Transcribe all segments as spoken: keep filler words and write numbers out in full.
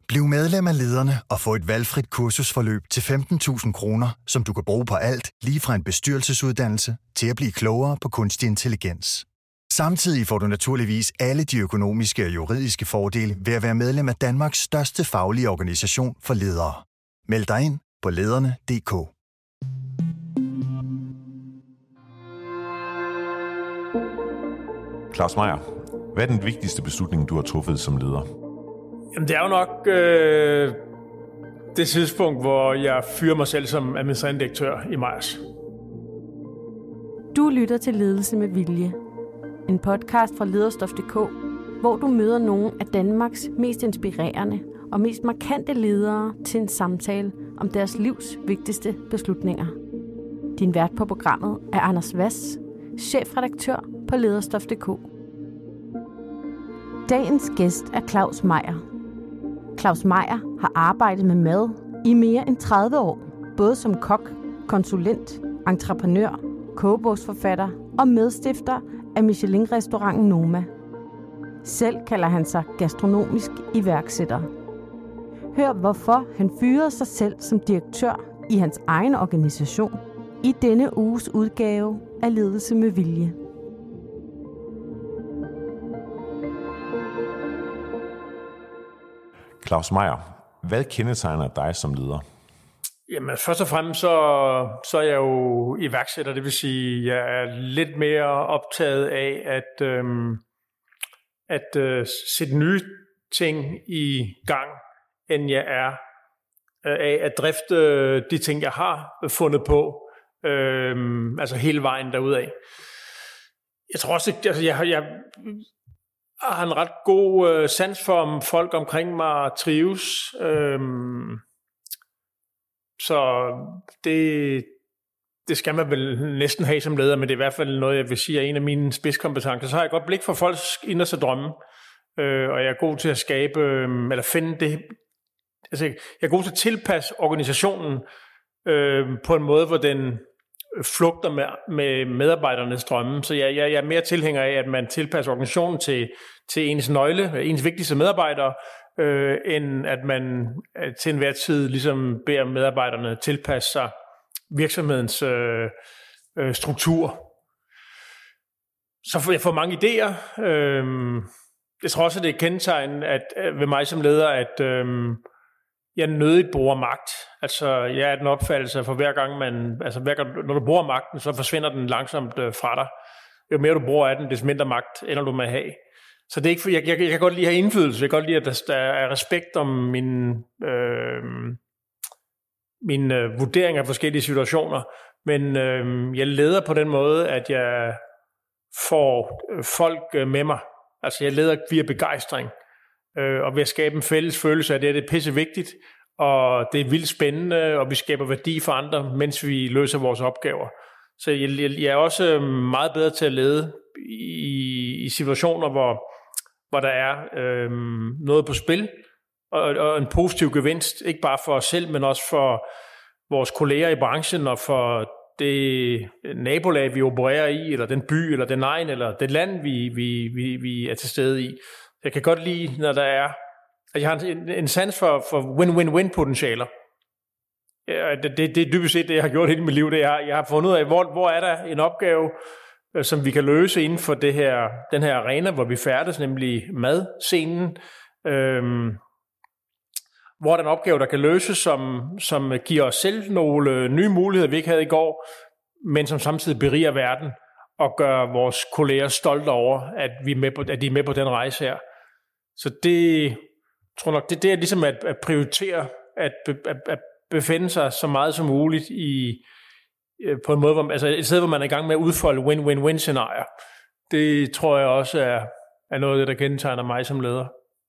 Bliv medlem af Lederne og få et valgfrit kursusforløb til femten tusind kroner, som du kan bruge på alt, lige fra en bestyrelsesuddannelse til at blive klogere på kunstig intelligens. Samtidig får du naturligvis alle de økonomiske og juridiske fordele ved at være medlem af Danmarks største faglige organisation for ledere. Meld dig ind på lederne punktum d k. Claus Meyer, hvad er den vigtigste beslutning, du har truffet som leder? Jamen, det er jo nok øh, det tidspunkt, hvor jeg fyrer mig selv som administrerende direktør i Meyers. Du lytter til Ledelse med Vilje. En podcast fra lederstof punktum d k, hvor du møder nogle af Danmarks mest inspirerende og mest markante ledere til en samtale om deres livs vigtigste beslutninger. Din vært på programmet er Anders Vass, chefredaktør på lederstof punktum d k. Dagens gæst er Claus Meyer. Claus Meyer har arbejdet med mad i mere end tredive år, både som kok, konsulent, entreprenør, kogebogsforfatter og medstifter af Michelin-restauranten Noma. Selv kalder han sig gastronomisk iværksætter. Hør hvorfor han fyrede sig selv som direktør i hans egen organisation i denne uges udgave af Ledelse med Vilje. Claus Meyer, hvad kendetegner dig som leder? Jamen, først og fremmest så, så er jeg jo iværksætter, det vil sige, jeg er lidt mere optaget af at, øhm, at øh, sætte nye ting i gang, end jeg er øh, af at drifte de ting, jeg har fundet på, øhm, altså hele vejen derudad. Jeg tror også, altså jeg, jeg har en ret god øh, sans for, om folk omkring mig trives. Øhm, så det, det skal man vel næsten have som leder, men det er i hvert fald noget, jeg vil sige er en af mine spidskompetencer. Så har jeg godt blik for folks inderste drømme, øh, og jeg er god til at skabe, øh, eller finde det. Altså, jeg er god til at tilpasse organisationen øh, på en måde, hvor den flugter med, med medarbejdernes drømme. Så jeg, jeg, jeg er mere tilhænger af, at man tilpasser organisationen til, til ens nøgle, ens vigtigste medarbejdere, øh, end at man til enhver tid ligesom beder medarbejderne tilpasse sig virksomhedens øh, øh, struktur. Så får jeg får mange idéer. Øh, jeg tror også, det er kendetegn at, ved mig som leder, at øh, jeg nødigt bruger magt. Altså, jeg er den opfattelse, for hver gang man, altså hver gang, når du bruger magten, så forsvinder den langsomt øh, fra dig. Jo mere du bruger af den, des mindre magt ender du med at have. Så det er ikke, for jeg, jeg, jeg kan godt lide at have indflydelse. Jeg kan godt lide, at der, der er respekt om min, øh, min øh, vurdering af forskellige situationer. Men øh, jeg leder på den måde, at jeg får folk øh, med mig. Altså, jeg leder via begejstring. Øh, og ved at skabe en fælles følelse af det, det er pisse vigtigt, og det er vildt spændende, og vi skaber værdi for andre, mens vi løser vores opgaver. Så jeg, jeg, jeg er også meget bedre til at lede i, i situationer, hvor, hvor der er øh, noget på spil, og, og en positiv gevinst, ikke bare for os selv, men også for vores kolleger i branchen, og for det nabolag, vi opererer i, eller den by, eller den egen, eller det land, vi, vi, vi, vi er til stede i. Jeg kan godt lide, når der er, at jeg har en, en sans for, for win-win-win potentialer. Ja, det, det, det er dybest set det, jeg har gjort hele mit liv. Det er, jeg har fundet ud af, hvor, hvor er der en opgave, som vi kan løse inden for det her, den her arena, hvor vi færdes, nemlig madscenen. Øhm, hvor er der en opgave, der kan løses, som, som giver os selv nogle nye muligheder, vi ikke havde i går, men som samtidig beriger verden og gør vores kolleger stolte over, at, vi er med på, at de er med på den rejse her. Så det tror nok, det, det er ligesom at, at prioritere, at, at, at befinde sig så meget som muligt i, på en måde, hvor, altså et sted, hvor man er i gang med at udfolde win-win-win-scenarier. Det tror jeg også er, er noget af det, der kendetegner mig som leder.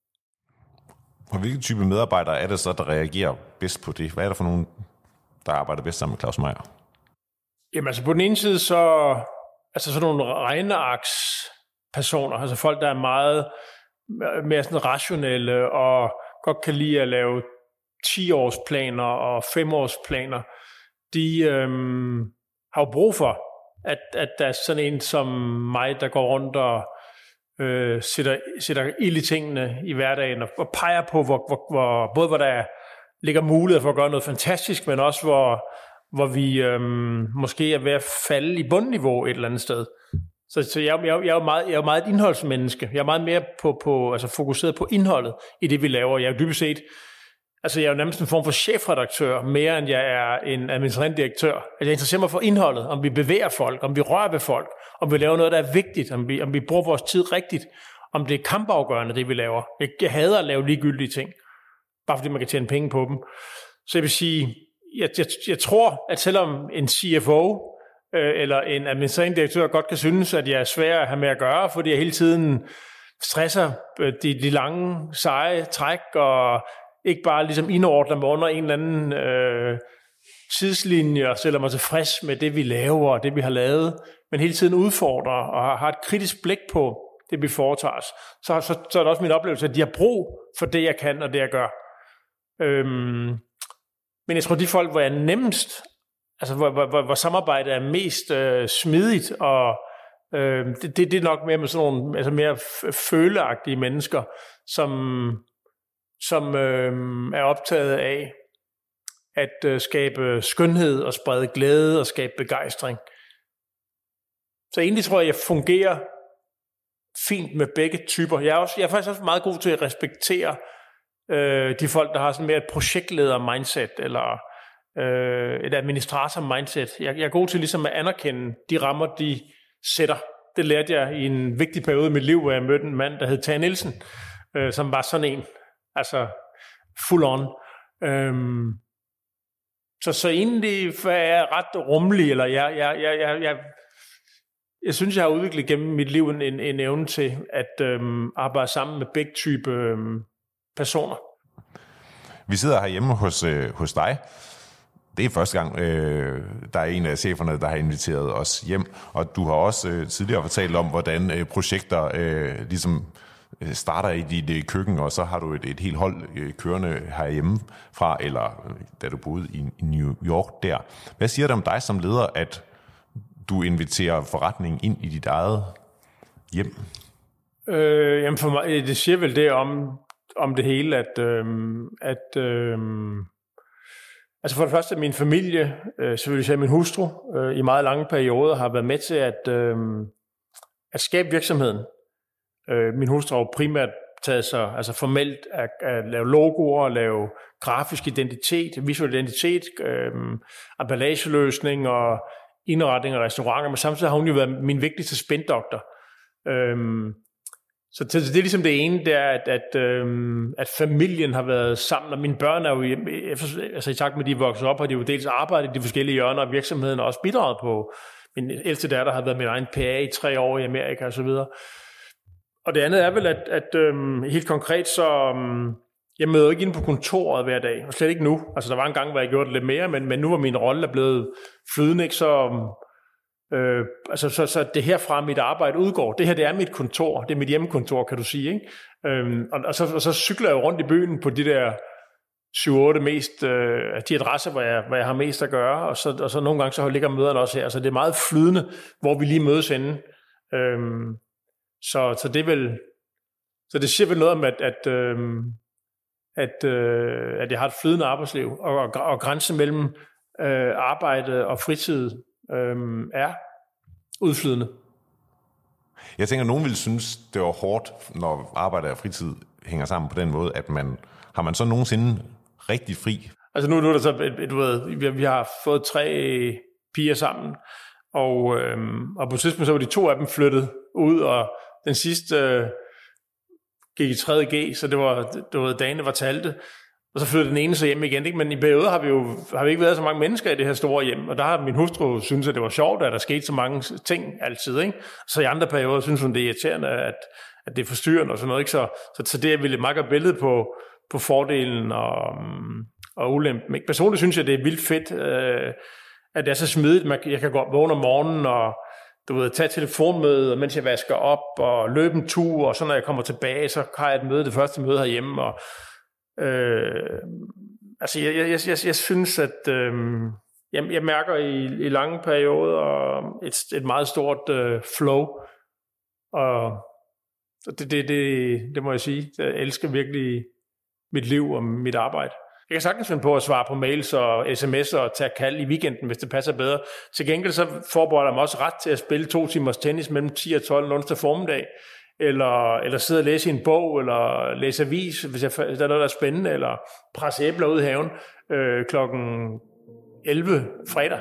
Og hvilke type medarbejdere er det så, der reagerer bedst på det? Hvad er der for nogen, der arbejder bedst sammen med Claus Meyer? Jamen altså på den ene side, så altså sådan nogle regnearkspersoner, altså folk, der er meget mere sådan rationelle og godt kan lide at lave ti-årsplaner og fem-årsplaner, de øhm, har jo brug for, at, at der er sådan en som mig, der går rundt og øh, sætter, sætter ild i tingene i hverdagen, og, og peger på, hvor, hvor, hvor, både hvor der ligger mulighed for at gøre noget fantastisk, men også hvor, hvor vi øh, måske er ved at falde i bundniveau et eller andet sted. Så, så jeg, jeg, jeg, er jo meget, jeg er jo meget et indholdsmenneske. Jeg er meget mere på, på, altså fokuseret på indholdet i det, vi laver. Jeg er jo dybest set, altså jeg er jo nærmest en form for chefredaktør, mere end jeg er en administrerende direktør. Altså jeg interesserer mig for indholdet, om vi bevæger folk, om vi rører ved folk, om vi laver noget, der er vigtigt, om vi, om vi bruger vores tid rigtigt, om det er kampafgørende, det vi laver. Jeg, jeg hader at lave ligegyldige ting, bare fordi man kan tjene penge på dem. Så jeg vil sige, jeg, jeg, jeg tror, at selvom en C F O eller en administrerende direktør godt kan synes, at jeg er svær at have med at gøre, fordi jeg hele tiden stresser de, de lange, seje træk, og ikke bare ligesom indordner mig under en eller anden øh, tidslinje, og stiller mig tilfreds med det, vi laver, og det, vi har lavet, men hele tiden udfordrer, og har et kritisk blik på det, vi foretager os. Så, så, så er det også min oplevelse, at de har brug for det, jeg kan, og det, jeg gør. Øhm, men jeg tror, de folk, hvor jeg er nemmest, altså hvor, hvor, hvor samarbejdet er mest øh, smidigt, og øh, det, det, det er nok mere med sådan nogle altså mere føleagtige mennesker, som, som øh, er optaget af at øh, skabe skønhed og sprede glæde og skabe begejstring. Så egentlig tror jeg, jeg fungerer fint med begge typer. Jeg er, også, jeg er faktisk også meget god til at respektere øh, de folk, der har sådan mere et projektleder-mindset, eller øh, et administrator-mindset. Jeg, jeg er god til ligesom at anerkende de rammer, de sætter. Det lærte jeg i en vigtig periode i mit liv, hvor jeg mødte en mand, der hed Tage Nielsen, øh, som var sådan en, altså full on. Øhm, så, så egentlig er jeg ret rummelig, eller jeg, jeg, jeg, jeg, jeg Jeg synes, jeg har udviklet gennem mit liv en, en evne til at øhm, arbejde sammen med begge typer øhm, personer. Vi sidder herhjemme hos, øh, hos dig. Det er første gang, øh, der er en af cheferne, der har inviteret os hjem. Og du har også øh, tidligere fortalt om, hvordan øh, projekter øh, ligesom starter i dit øh, køkken, og så har du et, et helt hold øh, kørende herhjemme fra, eller øh, da du boede i, i New York der. Hvad siger det om dig som leder, at du inviterer forretningen ind i dit eget hjem? Øh, jamen for mig, det siger vel det om, om det hele, at, øh, at øh, altså for det første, min familie, øh, selvfølgelig siger min hustru, øh, i meget lange perioder har været med til at, øh, at skabe virksomheden. Øh, min hustru har primært taget sig altså formelt at, at lave logoer, at lave grafisk identitet, visuel identitet, øh, emballageløsning og indretning af restauranter, men samtidig har hun jo været min vigtigste spindoktor. Øhm, så det, det er ligesom det ene, det er, at, at, øhm, at familien har været sammen, og mine børn er jo, altså i takt med, at de er vokset op, har de jo dels arbejdet i de forskellige hjørner af virksomheden, og også bidraget på. Min ældste datter har været min egen P A i tre år i Amerika og så videre. Og det andet er vel, at, at øhm, helt konkret så... Øhm, Jeg møder ikke inde på kontoret hver dag, og slet ikke nu. Altså, der var en gang, hvor jeg gjorde det lidt mere, men, men nu var min rolle blevet flydende, ikke? Så, øh, altså, så, så det herfra mit arbejde udgår. Det her, det er mit kontor. Det er mit hjemmekontor, kan du sige, ikke? Øhm, og, og, så, og så cykler jeg jo rundt i byen på de der syv otte mest, øh, de adresser, hvor jeg, hvor jeg har mest at gøre, og så, og så nogle gange så ligger møderne også her. Så det er meget flydende, hvor vi lige mødes inde. Øhm, så, så det er vel... Så det siger vel noget om, at... at øh, At, øh, at jeg har et flydende arbejdsliv, og, og, og grænsen mellem øh, arbejde og fritid øh, er udflydende. Jeg tænker, at nogen ville synes, det var hårdt, når arbejde og fritid hænger sammen på den måde, at man har man så nogensinde rigtig fri? Altså nu, nu er der så, du ved, vi, vi har fået tre piger sammen, og, øh, og på et tidspunkt så var de to af dem flyttet ud, og den sidste... Øh, gik i tredje G, så det var, det var dagene var talte, og så flyttede den ene så hjem igen, ikke? Men i perioder har vi jo har vi ikke været så mange mennesker i det her store hjem, og der har min hustru synes at det var sjovt, at der skete så mange ting altid, ikke? Så i andre perioder synes hun, det er irriterende, at, at det er forstyrrende og sådan noget, ikke? Så, så, så det er vel et meget godt billede på, på fordelen og, og ulempen, ikke? Personligt synes jeg, det er vildt fedt, øh, at det er så smidigt, man, jeg kan gå vågne om morgenen og du ved, tage telefonmøde, mens jeg vasker op, og løbe en tur, og så når jeg kommer tilbage, så har jeg et møde, det første møde herhjemme, og øh, altså, jeg, jeg, jeg, jeg synes, at øh, jeg, jeg mærker i, i lange perioder et, et meget stort øh, flow, og Det, det, det, det må jeg sige. Jeg elsker virkelig mit liv og mit arbejde. Jeg kan sagtens finde på at svare på mails og sms'er og tage kald i weekenden, hvis det passer bedre. Til gengæld så forbereder jeg mig også ret til at spille to timers tennis mellem ti og tolv onsdag formiddag, eller, eller sidde og læse en bog, eller læse avis, hvis, jeg, hvis der er noget, der er spændende, eller presse æbler ud i haven øh, klokken elleve fredag.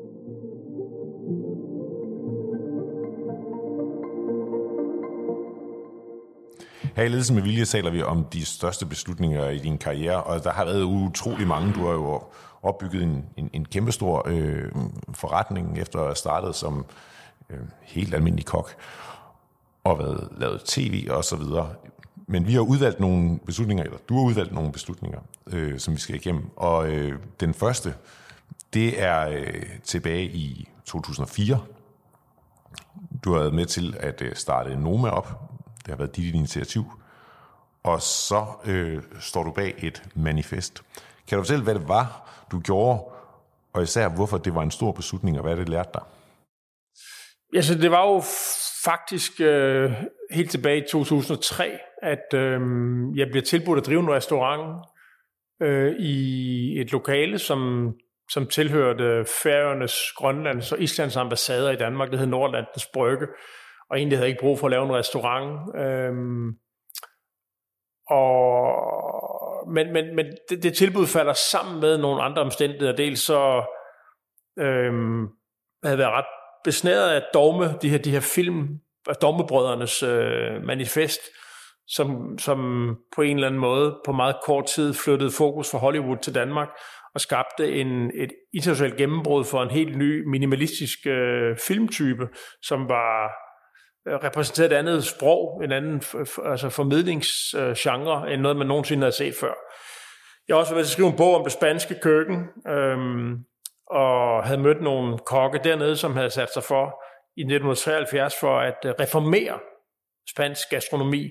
Her i Ledelse med Vilje taler vi om de største beslutninger i din karriere, og der har været utrolig mange. Du har jo opbygget en, en, en kæmpestor øh, forretning efter at have startet som øh, helt almindelig kok, og været lavet tv og så videre. Men vi har udvalgt nogle beslutninger, eller du har udvalgt nogle beslutninger, øh, som vi skal igennem. Og øh, den første, det er øh, tilbage i to tusind og fire. Du har været med til at øh, starte Noma op. Det har været dit initiativ. Og så øh, står du bag et manifest. Kan du fortælle, hvad det var, du gjorde, og især hvorfor det var en stor beslutning, og hvad det lærte dig? Ja, så det var jo faktisk øh, helt tilbage i to tusind og tre, at øh, jeg blev tilbudt at drive en restaurant øh, i et lokale, som, som tilhørte Færøernes, Grønlands og Islands ambassader i Danmark. Det hed Nordatlantis Brygge. Og egentlig havde jeg ikke brug for at lave en restaurant. Øhm, og, men men, men det, det tilbud falder sammen med nogle andre omstændigheder. Dels så øhm, havde jeg været ret besnæret af Dogme, de her, de her film, Dogmebrødrenes øh, manifest, som, som på en eller anden måde på meget kort tid flyttede fokus fra Hollywood til Danmark og skabte en, et internationalt gennembrud for en helt ny minimalistisk øh, filmtype, som var repræsenteret et andet sprog, en anden altså formidlingsgenre, end noget, man nogensinde havde set før. Jeg har også været til at skrive en bog om det spanske køkken, øhm, og havde mødt nogle kokke dernede, som havde sat sig for i nitten treoghalvfjerds for at reformere spansk gastronomi.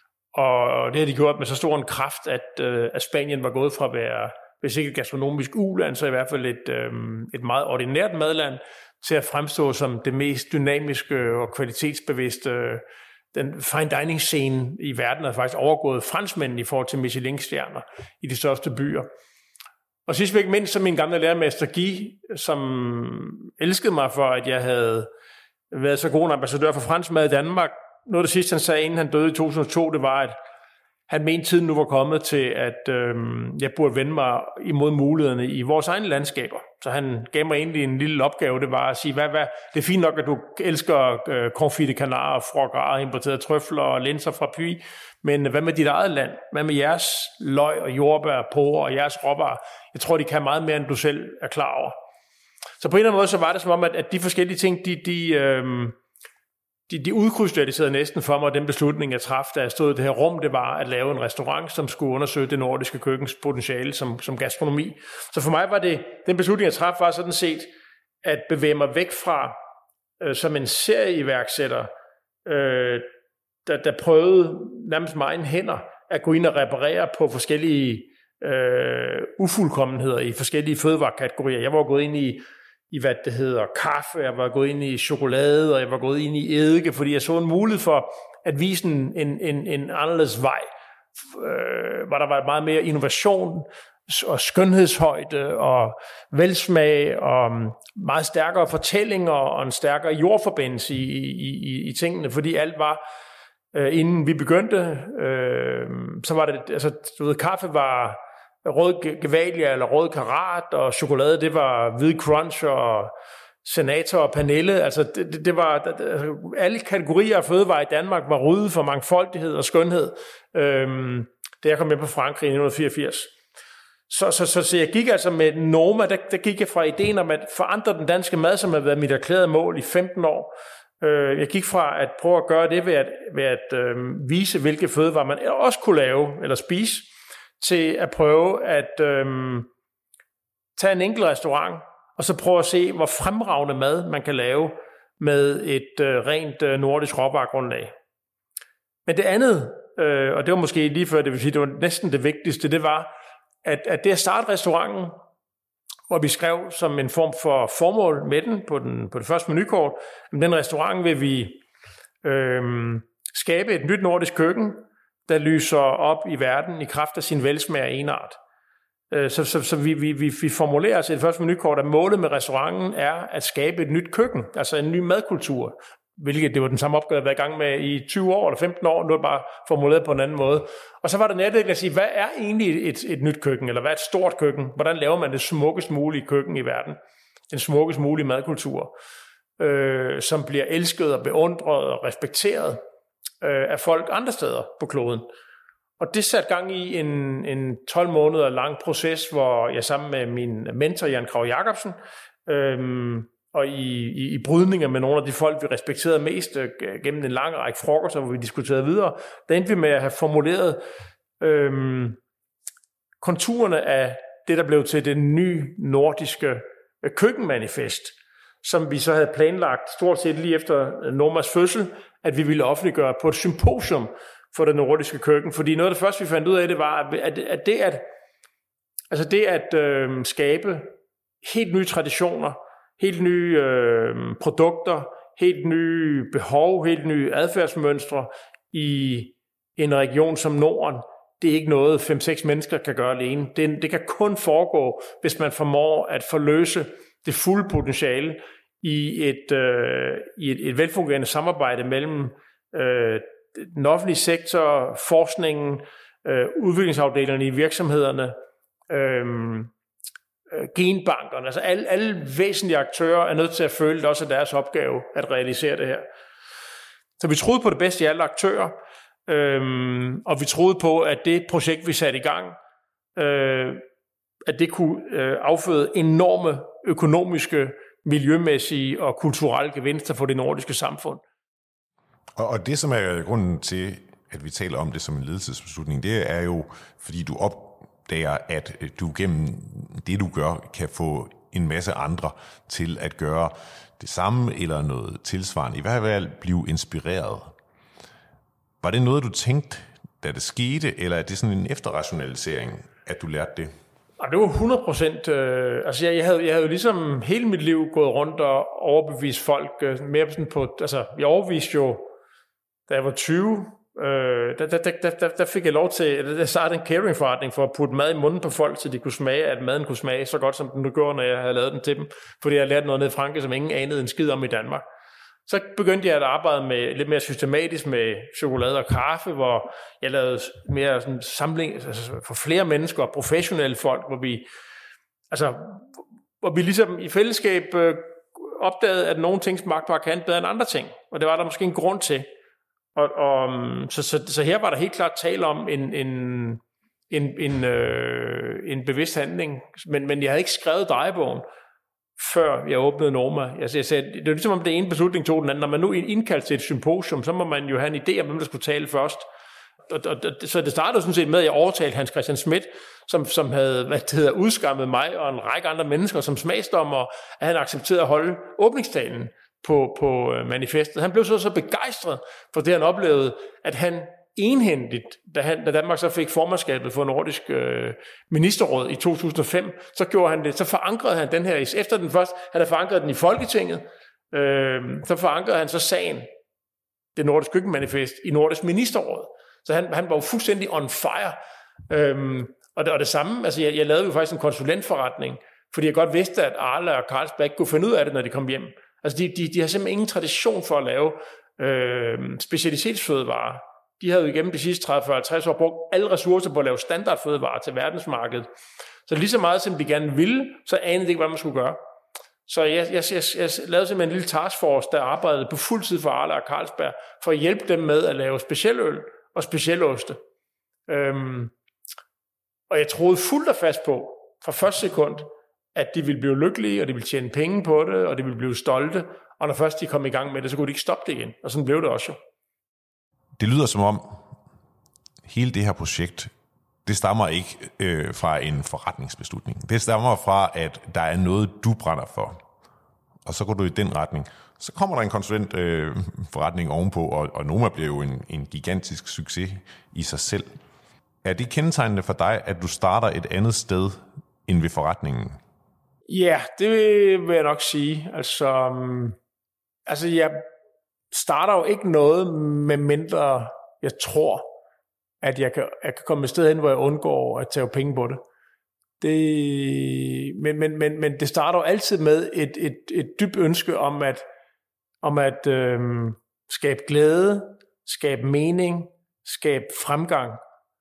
Og det har de gjort med så stor en kraft, at, øh, at Spanien var gået fra at være, hvis ikke et gastronomisk uland, så i hvert fald et, øh, et meget ordinært madland, til at fremstå som det mest dynamiske og kvalitetsbevidste. Den fine dining scene i verden har faktisk overgået franskmændene i forhold til Michelin-stjerner i de største byer. Og sidst men ikke mindst, så min gamle lærermester Guy, som elskede mig for, at jeg havde været så god en ambassadør for fransk mad i Danmark. Noget af det sidste, han sagde, inden han døde i to tusind og to, det var, at han mente, tiden nu var kommet til, at øh, jeg burde vende mig imod mulighederne i vores egne landskaber. Så han gav mig egentlig en lille opgave, det var at sige, hvad, hvad, det er fint nok, at du elsker øh, confit de canard, foie gras, importerede trøfler og linser fra Puy, men hvad med dit eget land? Hvad med jeres løg og jordbær, porre og jeres råvarer? Jeg tror, de kan meget mere, end du selv er klar over. Så på en eller anden måde, så var det som om, at, at de forskellige ting, de... de øh, De, de udkrystalliserede næsten for mig den beslutning, jeg traf, da jeg stod i det her rum, det var at lave en restaurant, som skulle undersøge det nordiske køkkens potentiale som, som gastronomi. Så for mig var det, den beslutning, jeg traf, var sådan set at bevæge mig væk fra, øh, som en serieiværksætter, øh, der, der prøvede nærmest med egne hænder at gå ind og reparere på forskellige øh, ufuldkommenheder i forskellige fødevarekategorier. Jeg var gået ind i i hvad det hedder kaffe, jeg var gået ind i chokolade, og jeg var gået ind i eddike, fordi jeg så en mulighed for at vise en, en, en, en anderledes vej, øh, hvor der var meget mere innovation og skønhedshøjde og velsmag og meget stærkere fortællinger og en stærkere jordforbindelse i, i, i, i tingene, fordi alt var, øh, inden vi begyndte, øh, så var det, altså du ved, kaffe var rød Gevalia eller rød Karat, og chokolade, det var hvid Crunch og Senator og Pernille. Altså, det, det, det var, altså, alle kategorier af fødevarer i Danmark var ryddet for mangfoldighed og skønhed, øhm, da jeg kom med på Frankrig i nitten fireogfirs. Så, så, så, så jeg gik altså med Noma, der, der gik jeg fra ideen om at forandre den danske mad, som har været mit erklærede mål i femten år. Øh, jeg gik fra at prøve at gøre det ved at, ved at øh, vise, hvilke fødevarer man også kunne lave eller spise, til at prøve at øhm, tage en enkelt restaurant, og så prøve at se, hvor fremragende mad man kan lave med et øh, rent øh, nordisk råvaregrundlag. Men det andet, øh, og det var måske lige før, det vil sige, det var næsten det vigtigste, det var, at, at det at starte restauranten, hvor vi skrev som en form for formål med den på, den, på det første menukort, at den restaurant vil vi øh, skabe et nyt nordisk køkken, der lyser op i verden i kraft af sin velsmag og enart. Så, så, så vi, vi, vi formulerer altså i det første menukort, at målet med restauranten er at skabe et nyt køkken, altså en ny madkultur, hvilket det var den samme opgave, jeg har været i gang med i tyve år eller femten år, nu er det bare formuleret på en anden måde. Og så var det nærliggende at sige, hvad er egentlig et, et nyt køkken, eller hvad er et stort køkken? Hvordan laver man det smukkest mulige køkken i verden? Den smukkest mulige madkultur, øh, som bliver elsket og beundret og respekteret øh, af folk andre steder på kloden. Og det satte gang i en, en tolv måneder lang proces, hvor jeg sammen med min mentor, Jan Krag Jacobsen, øhm, og i, i, i brydninger med nogle af de folk, vi respekterede mest øh, gennem en lang række frokoster, hvor vi diskuterede videre, der endte vi med at have formuleret øhm, konturerne af det, der blev til det nye nordiske øh, køkkenmanifest, som vi så havde planlagt stort set lige efter Normas fødsel, at vi ville offentliggøre på et symposium for det nordiske køkken. Fordi noget af det første, vi fandt ud af, det var, at, at det at, altså det at øh, skabe helt nye traditioner, helt nye øh, produkter, helt nye behov, helt nye adfærdsmønstre i en region som Norden, det er ikke noget, fem seks mennesker kan gøre alene. Det, det kan kun foregå, hvis man formår at forløse det fulde potentiale i et, øh, i et, et velfungerende samarbejde mellem øh, den offentlige sektor, forskningen, øh, udviklingsafdelingerne i virksomhederne, øh, genbankerne, altså alle, alle væsentlige aktører er nødt til at føle, at det også er deres opgave at realisere det her. Så vi troede på det bedste i alle aktører, øh, og vi troede på, at det projekt, vi satte i gang, øh, at det kunne øh, afføde enorme økonomiske, miljømæssige og kulturelle gevinster for det nordiske samfund. Og det, som er grunden til, at vi taler om det som en ledelsesbeslutning, det er jo, fordi du opdager, at du gennem det, du gør, kan få en masse andre til at gøre det samme eller noget tilsvarende. I hvert fald blive inspireret. Var det noget, du tænkte, da det skete, eller er det sådan en efterrationalisering, at du lærte det? Og det var hundrede procent. Øh, altså jeg, jeg, havde, jeg havde jo ligesom hele mit liv gået rundt og overbevist folk øh, mere sådan på, altså jeg overviste jo, da jeg var tyve, øh, der, der, der, der, der fik jeg lov til, der startede en cateringforretning for at putte mad i munden på folk, så de kunne smage, at maden kunne smage så godt, som den nu gjorde, når jeg havde lavet den til dem. Fordi jeg lærte noget nede i Frankrig, som ingen anede en skid om i Danmark. Så begyndte jeg at arbejde med lidt mere systematisk med chokolade og kaffe, hvor jeg lavede mere sådan samling altså for flere mennesker og professionelle folk, hvor vi, altså, hvor vi ligesom i fællesskab øh, opdagede, at nogle ting smagte markant bedre end andre ting. Og det var der måske en grund til. Og, og, så, så, så her var der helt klart tale om en, en, en, en, øh, en bevidst handling. Men, men jeg havde ikke skrevet drejebogen, før jeg åbnede Norma. Altså, jeg sagde, det var ligesom om det ene beslutning tog den anden. Når man nu indkaldte til et symposium, så må man jo have en idé om, hvem der skulle tale først. Og, og, så det startede sådan set med, at jeg overtalte Hans Christian Schmidt, som, som havde hvad det hedder, udskammet mig og en række andre mennesker som smagsdommer, at han accepterede at holde åbningstalen på, på manifestet. Han blev så, så begejstret for det, han oplevede, at han enhændigt, da, han, da Danmark så fik formandskabet for Nordisk øh, Ministerråd i to tusind og fem, så gjorde han det, så forankrede han den her, efter den først, han havde forankret den i Folketinget, øh, så forankrede han så sagen, det Nordisk Køkkenmanifest, i Nordisk Ministerråd. Så han, han var jo fuldstændig on fire. Øhm, og, det, og det samme, altså jeg, jeg lavede jo faktisk en konsulentforretning, fordi jeg godt vidste, at Arla og Carlsberg ikke kunne finde ud af det, når de kom hjem. Altså de, de, de har simpelthen ingen tradition for at lave øh, specialitetsfødevarer. De havde jo igennem de sidste tredive til halvtreds år brugt alle ressourcer på at lave standardfødevarer til verdensmarkedet. Så lige så meget, som de gerne ville, så anede de ikke, hvad man skulle gøre. Så jeg, jeg, jeg, jeg lavede simpelthen en lille taskforce, der arbejdede på fuld tid for Arla og Carlsberg, for at hjælpe dem med at lave specialøl og specialoste. Øhm, og jeg troede fuldt og fast på, fra første sekund, at de ville blive lykkelige, og de ville tjene penge på det, og de ville blive stolte, og når først de kom i gang med det, så kunne de ikke stoppe det igen. Og sådan blev det også jo. Det lyder som om, hele det her projekt, det stammer ikke øh, fra en forretningsbeslutning. Det stammer fra, at der er noget, du brænder for. Og så går du i den retning. Så kommer der en konsulentforretning øh, ovenpå, og, og Noma bliver jo en, en gigantisk succes i sig selv. Er det kendetegnende for dig, at du starter et andet sted end ved forretningen? Ja, det vil jeg nok sige. Altså, um, altså jeg, starter jo ikke noget, med mindre jeg tror, at jeg kan, jeg kan komme et sted hen, hvor jeg undgår at tage penge på det. det men, men, men, men det starter jo altid med et, et, et dybt ønske om at, om at øhm, skabe glæde, skabe mening, skabe fremgang,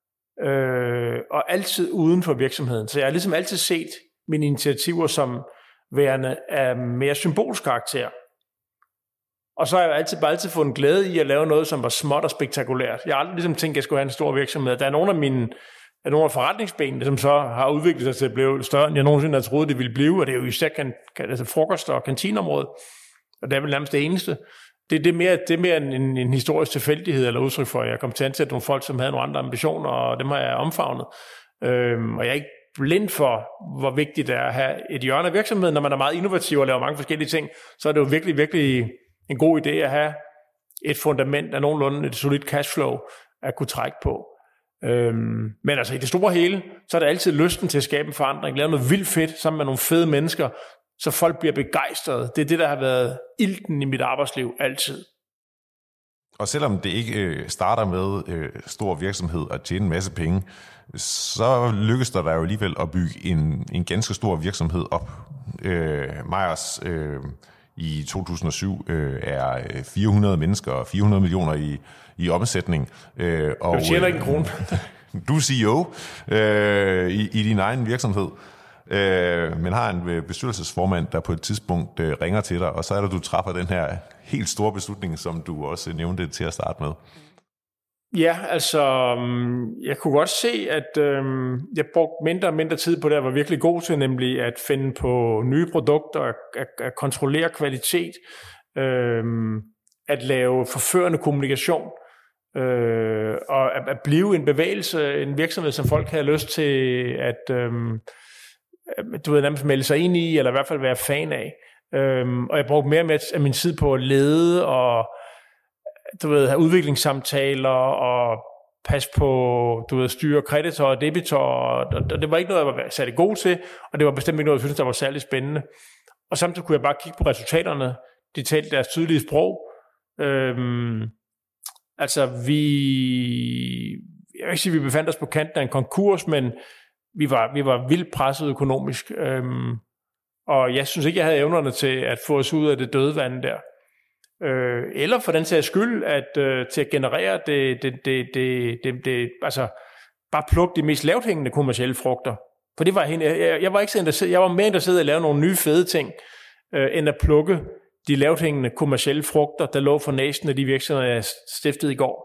øh, og altid uden for virksomheden. Så jeg har ligesom altid set mine initiativer som værende af mere symbolsk karakter. Og så har jeg altid bare altid fundet glæde i at lave noget, som var småt og spektakulært. Jeg har aldrig ligesom tænkt, at jeg skulle have en stor virksomhed. Der er nogle af mine af nogle af forretningsbenene, som så har udviklet sig til at blive større, end jeg nogensinde havde troet, det ville blive, og det er jo især kan, kan, altså frokost- og kantinområdet. Og det er vel nærmest det eneste. Det, det, er, mere, det er mere en, en historisk tilfældighed eller udtryk for, at jeg kom til at ansætte nogle folk, som havde nogle andre ambitioner, og dem har jeg omfavnet. Øhm, og jeg er ikke blind for, hvor vigtigt det er at have et hjørne af virksomheden. Når man er meget innovativ og laver mange forskellige ting, så er det jo virkelig, virkelig en god idé at have et fundament af nogenlunde et solidt cashflow at kunne trække på. Øhm, men altså i det store hele, så er der altid lysten til at skabe en forandring, lave noget vildt fedt sammen med nogle fede mennesker, så folk bliver begejstrede. Det er det, der har været ilten i mit arbejdsliv altid. Og selvom det ikke øh, starter med øh, stor virksomhed og tjene en masse penge, så lykkes der, der jo alligevel at bygge en, en ganske stor virksomhed op. Øh, Meyers øh, i to tusind og syv øh, er fire hundrede mennesker og fire hundrede millioner i, i omsætning. Øh, og, du tjener ikke en krone. Du er C E O øh, i, i din egen virksomhed. Øh, men har en bestyrelsesformand, der på et tidspunkt øh, ringer til dig, og så er det, du træffer den her helt store beslutning, som du også nævnte til at starte med. Ja, altså, jeg kunne godt se, at øh, jeg brugte mindre og mindre tid på det, jeg var virkelig god til, nemlig at finde på nye produkter, at, at, at kontrollere kvalitet, øh, at lave forførende kommunikation, øh, og at, at blive en bevægelse, en virksomhed, som folk havde lyst til at øh, du ved, nærmest melde sig ind i, eller i hvert fald være fan af. Øhm, og jeg brugte mere og mere af min tid på at lede, og du ved, have udviklingssamtaler, og passe på, du ved, styre kreditor og debitor, og, og det var ikke noget, jeg var særlig god til, og det var bestemt ikke noget, jeg synes, der var særlig spændende. Og samtidig kunne jeg bare kigge på resultaterne. De talte deres tydelige sprog. Øhm, altså, vi... Jeg vil ikke sige, at vi befandt os på kanten af en konkurs, men Vi var, vi var vildt presset økonomisk, øhm, og jeg synes ikke, jeg havde evnerne til at få os ud af det døde vand der. Øh, eller for den sags skyld, at, øh, til at generere det, det, det, det, det, det, altså bare plukke de mest lavthængende kommercielle frugter. For det var jeg, jeg, jeg var ikke så interesseret, jeg var mere interesseret i at lave nogle nye fede ting, øh, end at plukke de lavthængende kommercielle frugter, der lå for næsten af de virksomheder, jeg stiftede i går.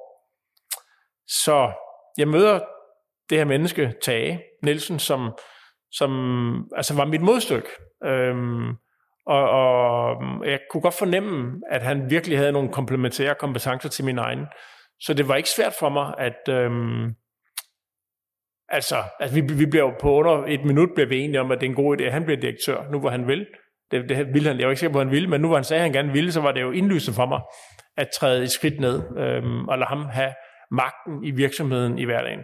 Så jeg møder det her menneske, Tage Nielsen, som, som altså var mit modstykke. Øhm, og, og jeg kunne godt fornemme, at han virkelig havde nogle komplementære kompetencer til min egen. Så det var ikke svært for mig, at øhm, altså, altså vi, vi blev på under et minut blev vi enige om, at det er en god idé, at han bliver direktør, nu hvor han vil. Det, det ville han, jeg var ikke sikker på, at han ville, men nu hvor han sagde, at han gerne ville, så var det jo indlysende for mig, at træde et skridt ned, øhm, og lade ham have magten i virksomheden i hverdagen.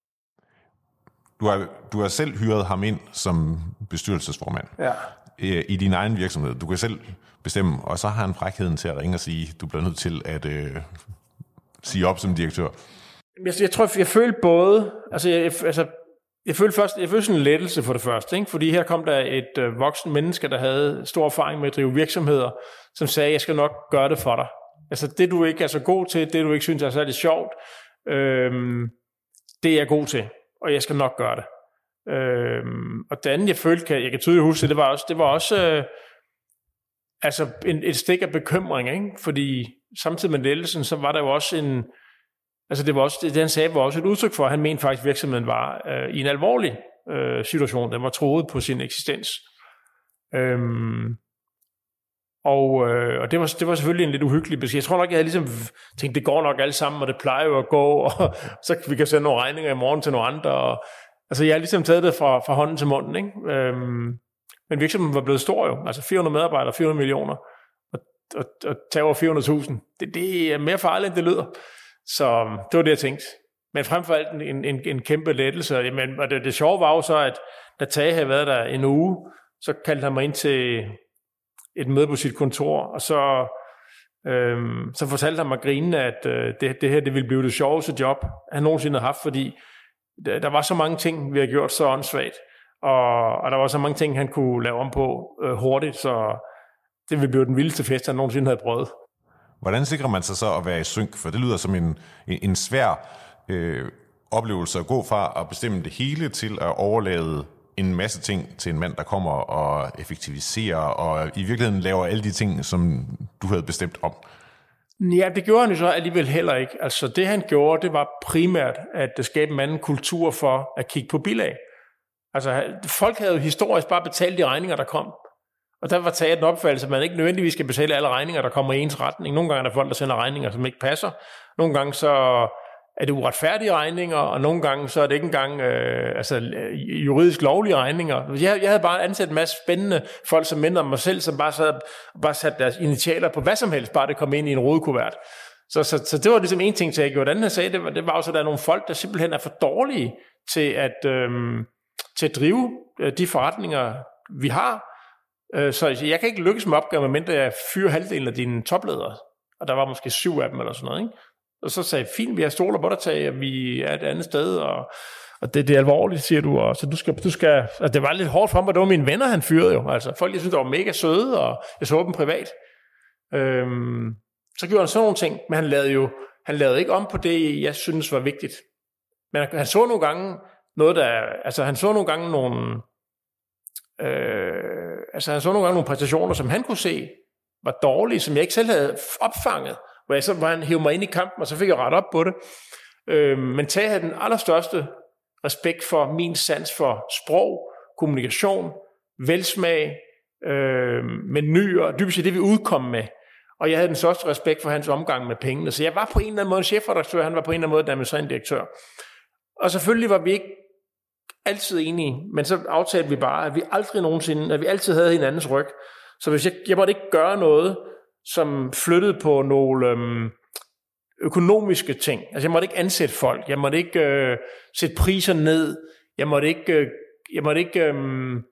Du har, du har selv hyret ham ind som bestyrelsesformand ja. i, i din egen virksomhed. Du kan selv bestemme, og så har han frækheden til at ringe og sige, du bliver nødt til at øh, sige op som direktør. Jeg, jeg tror, jeg følte både, altså jeg, altså, jeg følte først, jeg følte sådan en lettelse for det første, ikke? Fordi her kom der et øh, voksen menneske, der havde stor erfaring med at drive virksomheder, som sagde, jeg skal nok gøre det for dig. Altså det, du ikke er så god til, det du ikke synes er særlig sjovt, øh, det er jeg god til. Og jeg skal nok gøre det. Øhm, og det andet, jeg følte, kan, jeg kan tydeligt huske, det var også, det var også øh, altså en, et stik af bekymring, ikke? Fordi samtidig med ledelsen, så var der jo også en, altså det var også, det han sagde, var også et udtryk for, at han mente faktisk, at virksomheden var øh, i en alvorlig øh, situation. Den var truet på sin eksistens. Øhm, og øh, og det, var, det var selvfølgelig en lidt uhyggelig besked. Jeg tror nok, jeg havde ligesom tænkt, det går nok alle sammen, og det plejer jo at gå, og så vi kan sende nogle regninger i morgen til nogle andre. Og, altså jeg har ligesom taget det fra, fra hånden til munden, ikke? Øhm, men virksomheden var blevet stor jo, altså fire hundrede medarbejdere, fire hundrede millioner, og, og, og tage over fire hundrede tusind. Det, det er mere farligt, end det lyder. Så det var det, jeg tænkte. Men frem for alt en, en, en kæmpe lettelse. Jamen, og det, det sjove var jo så, at da Tage havde været der en uge, så kaldte han mig ind til et møde på sit kontor, og så Øhm, så fortalte han mig grinende, at øh, det, det her det ville blive det sjoveste job, han nogensinde havde haft, fordi der, der var så mange ting, vi har gjort så åndssvagt, og, og der var så mange ting, han kunne lave om på øh, hurtigt, så det ville blive den vildeste fest, han nogensinde havde prøvet. Hvordan sikrer man sig så at være i synk? For det lyder som en, en, en svær øh, oplevelse at gå fra at bestemme det hele til at overlade en masse ting til en mand, der kommer og effektiviserer og i virkeligheden laver alle de ting, som du havde bestemt om. Ja, det gjorde han jo så alligevel heller ikke. Altså det han gjorde, det var primært at skabe en anden kultur for at kigge på bilag. Altså folk havde jo historisk bare betalt de regninger, der kom. Og der var taget en opfattelse, at man ikke nødvendigvis skal betale alle regninger, der kommer i ens retning. Nogle gange er der folk, der sender regninger, som ikke passer. Nogle gange så er det uretfærdige regninger, og nogle gange så er det ikke engang øh, altså, juridisk lovlige regninger. Jeg, jeg havde bare ansat en masse spændende folk, som mindre om mig selv, som bare, sad, bare satte deres initialer på hvad som helst, bare det kom ind i en rodekuvert. Så, så, så det var ligesom en ting til, at jeg gjorde. Den her sag, det var, det var også, at der er nogle folk, der simpelthen er for dårlige til at, øh, til at drive de forretninger, vi har. Så jeg kan ikke lykkes med opgaven, medmindre jeg fyrer halvdelen af dine topledere. Og der var måske syv af dem eller sådan noget, ikke? Og så sagde jeg, fint, vi har stoler på dig, tage, at vi er et andet sted, og, og det, det er alvorligt, siger du. Og så du skal, du skal, altså det var lidt hårdt for mig, det var mine venner, han fyrede jo. Altså folk, jeg synes, der var mega søde, og jeg så dem privat. Øhm, så gjorde han sådan nogle ting, men han lavede jo han lavede ikke om på det, jeg synes var vigtigt. Men han så nogle gange noget, der, altså han så nogle gange nogle, øh, altså han så nogle gange nogle præstationer, som han kunne se var dårlige, som jeg ikke selv havde opfanget, hvor, jeg så, hvor han hævde mig ind i kampen, og så fik jeg ret op på det. Øh, men Tage havde den allerstørste respekt for min sans for sprog, kommunikation, velsmag, øh, menüer, dybest set det vi udkom med. Og jeg havde den største respekt for hans omgang med pengene. Så jeg var på en eller anden måde en chefredaktør, han var på en eller anden måde administrerende direktør. Og selvfølgelig var vi ikke altid enige, men så aftalte vi bare, at vi aldrig nogensinde, at vi altid havde hinandens ryg. Så hvis jeg, jeg måtte ikke gøre noget, som flyttede på nogle øhm, økonomiske ting. Altså jeg måtte ikke ansætte folk, jeg måtte ikke øh, sætte priser ned, jeg måtte ikke, øh, jeg måtte ikke øh,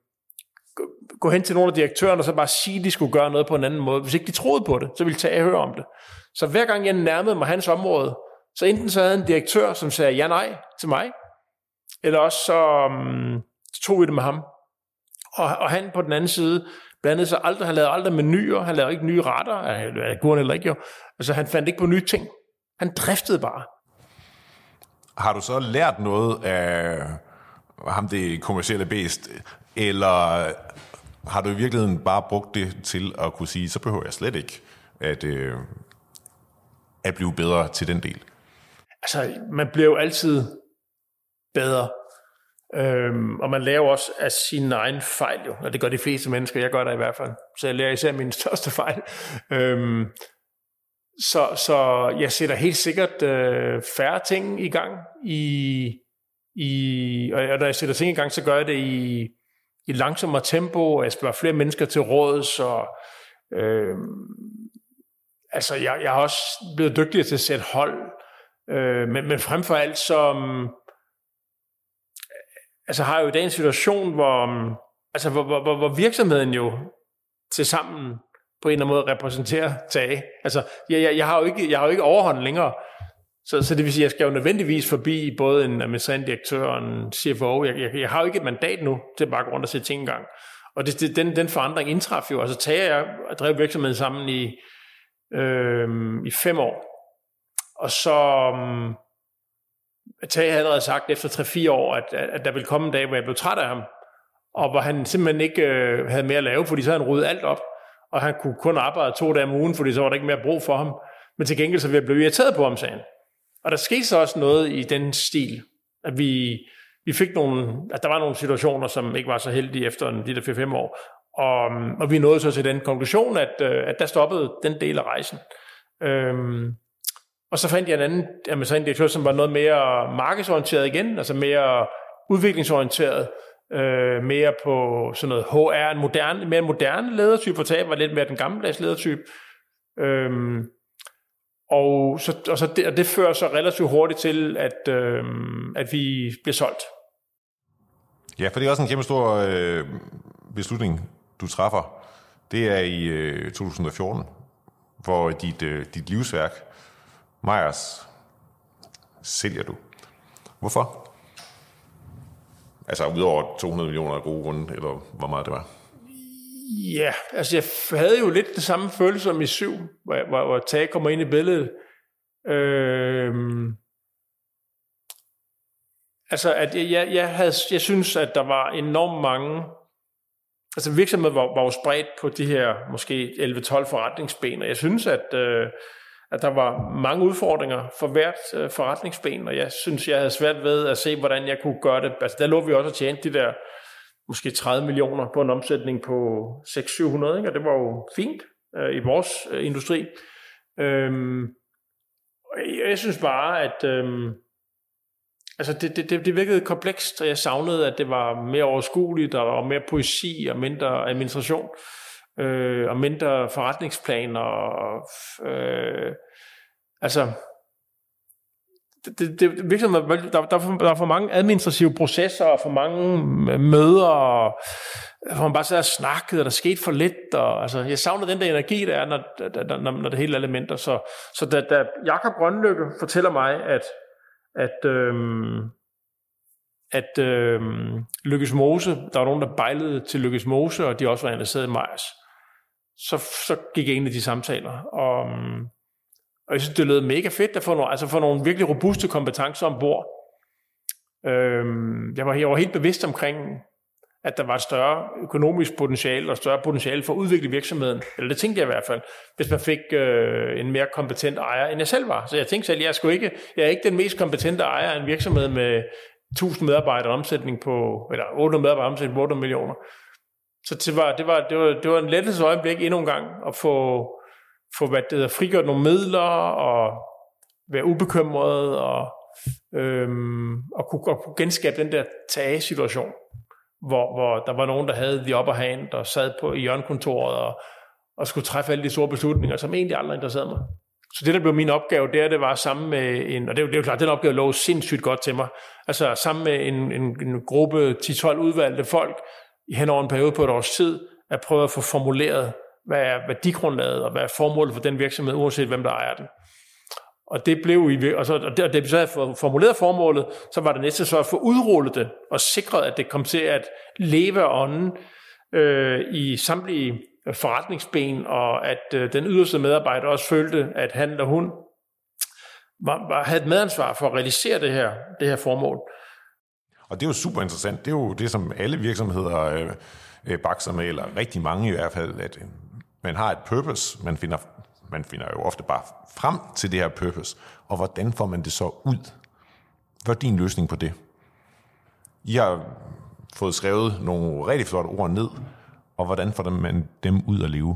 gå hen til nogle af direktørerne og så bare sige, at de skulle gøre noget på en anden måde. Hvis ikke de troede på det, så ville Tage høre om det. Så hver gang jeg nærmede mig hans område, så enten så havde en direktør, som sagde ja nej til mig, eller også så um, tog vi det med ham. Og, og han på den anden side blandede sig aldrig, han lavede aldrig menuer, han lavede ikke nye retter, det gjorde han heller ikke jo. Altså han fandt ikke på nye ting. Han driftede bare. Har du så lært noget af ham, det kommercielle bæst, eller har du i virkeligheden bare brugt det til at kunne sige, så behøver jeg slet ikke at, øh, at blive bedre til den del? Altså, man bliver jo altid bedre. Øhm, og man lærer også af sine egne fejl jo, og det gør de fleste mennesker, jeg gør det i hvert fald, så jeg lærer især mine største fejl. Øhm, så, så jeg sætter helt sikkert øh, færre ting i gang, i, i, og når jeg sætter ting i gang, så gør jeg det i, i langsommere tempo, og jeg spørger flere mennesker til råd, så øh, altså jeg, jeg har også blevet dygtigere til at sætte hold, øh, men, men frem for alt så altså har jeg jo i dag en situation, hvor, altså, hvor, hvor, hvor virksomheden jo til sammen på en eller anden måde repræsenterer Tage. Altså, jeg, jeg, jeg, har jo ikke, jeg har jo ikke overhånd længere, så, så det vil sige, at jeg skal jo nødvendigvis forbi både en administrerende direktør og en C F O. Jeg, jeg, jeg har jo ikke et mandat nu til bare at gå rundt og sætte ting i gang. Og det, det, den, den forandring indtraf jo. Altså Tage og jeg drev virksomheden sammen i, øh, i fem år. Og så Tage havde allerede sagt efter tre fire år, at, at der ville komme en dag, hvor jeg blev træt af ham, og hvor han simpelthen ikke øh, havde mere at lave, fordi så havde han ryddet alt op, og han kunne kun arbejde to dage om ugen, fordi så var der ikke mere brug for ham. Men til gengæld så ville jeg blive irriteret på ham, sagde han. Og der skete så også noget i den stil, at vi, vi fik nogle, at der var nogle situationer, som ikke var så heldige efter de der fire fem år, og, og vi nåede så til den konklusion, at, at der stoppede den del af rejsen. Øhm, Og så fandt jeg en anden administrerende direktør, som var noget mere markedsorienteret igen, altså mere udviklingsorienteret, øh, mere på sådan noget H R, en moderne, mere moderne ledertype, for Tage var lidt mere den gammeldags ledertype. Øhm, og, så, og, så det, og det fører så relativt hurtigt til, at, øh, at vi bliver solgt. Ja, for det er også en kæmpe stor øh, beslutning, du træffer. Det er i øh, to tusind og fjorten, hvor dit, øh, dit livsværk, Meyers, sælger du. Hvorfor? Altså udover to hundrede millioner af gode grunde, eller hvor meget det var? Ja, altså jeg havde jo lidt det samme følelse som i syv, hvor, hvor, hvor Tage kommer ind i billedet. Øhm, altså, at jeg, jeg, jeg, havde, jeg synes, at der var enormt mange... Altså virksomheden var, var jo spredt på de her måske elleve tolv forretningsben, og jeg synes, at, øh, at der var mange udfordringer for hvert øh, forretningsben, og jeg synes, jeg havde svært ved at se, hvordan jeg kunne gøre det. Altså der lå vi også at tjene de der måske tredive millioner på en omsætning på seks til syv hundrede, ikke? Og det var jo fint øh, i vores øh, industri. Øhm, og jeg, jeg synes bare, at øh, altså det, det, det virkede komplekst, og jeg savnede, at det var mere overskueligt, og der var mere poesi og mindre administration, øh, og mindre forretningsplaner. Og, øh, altså, det, det, det virksomheden, der, der, der er for mange administrative processer, og for mange møder, og hvor man bare sad og snakkede, og der skete for lidt. Og, altså, jeg savner den der energi, der er, når, når, når det hele er elementer. Så, så da, da Jakob Grønlykke fortæller mig, at at, øhm, at øhm, Lykkes Mose, der var nogen, der bejlede til Lykkes Mose, og de også var interesseret i Meyers, så, så gik jeg ind i de samtaler. Og, og jeg synes, det lød mega fedt at få nogle, altså få nogle virkelig robuste kompetencer ombord. Øhm, jeg, var, jeg var helt bevidst omkring, at der var et større økonomisk potentiale, og større potentiale for at udvikle virksomheden. Eller det tænkte jeg i hvert fald, hvis man fik øh, en mere kompetent ejer, end jeg selv var. Så jeg tænkte selv, jeg er, sgu ikke, jeg er ikke den mest kompetente ejer af en virksomhed med tusind medarbejdere omsætning på, eller otte hundrede medarbejdere omsætning på otte hundrede millioner. Så det var, det var, det var, det var en lettelse øjeblik endnu en gang, at få, få hvad det hedder, frigjort nogle midler, og være ubekymret, og, øhm, og, kunne, og kunne genskabe den der tagesituation. Hvor, hvor der var nogen, der havde the upper hand og sad på i hjørnekontoret og, og skulle træffe alle de store beslutninger, som egentlig aldrig interesserede mig. Så det, der blev min opgave, det, det var sammen med en, og det er jo, det er jo klart, den opgave lå sindssygt godt til mig, altså sammen med en, en, en gruppe ti tolv udvalgte folk hen over en periode på et års tid, at prøve at få formuleret, hvad er værdigrundlaget, og hvad er formålet for den virksomhed, uanset hvem der ejer den. Og det blev i, og så og det, og det så havde formuleret formålet, så var det næste så at få udrullet det og sikret, at det kom til at leve af ånden øh, i samtlige forretningsben, og at øh, den yderste medarbejder også følte, at han eller hun var, var, havde et medansvar for at realisere det her, det her formål. Og det er jo super interessant. Det er jo det, som alle virksomheder øh, øh, bakser med, eller rigtig mange i hvert fald, at man har et purpose, man finder Man finder jo ofte bare frem til det her purpose. Og hvordan får man det så ud? Hvad er din løsning på det? I har fået skrevet nogle rigtig flotte ord ned, og hvordan får man dem ud at leve?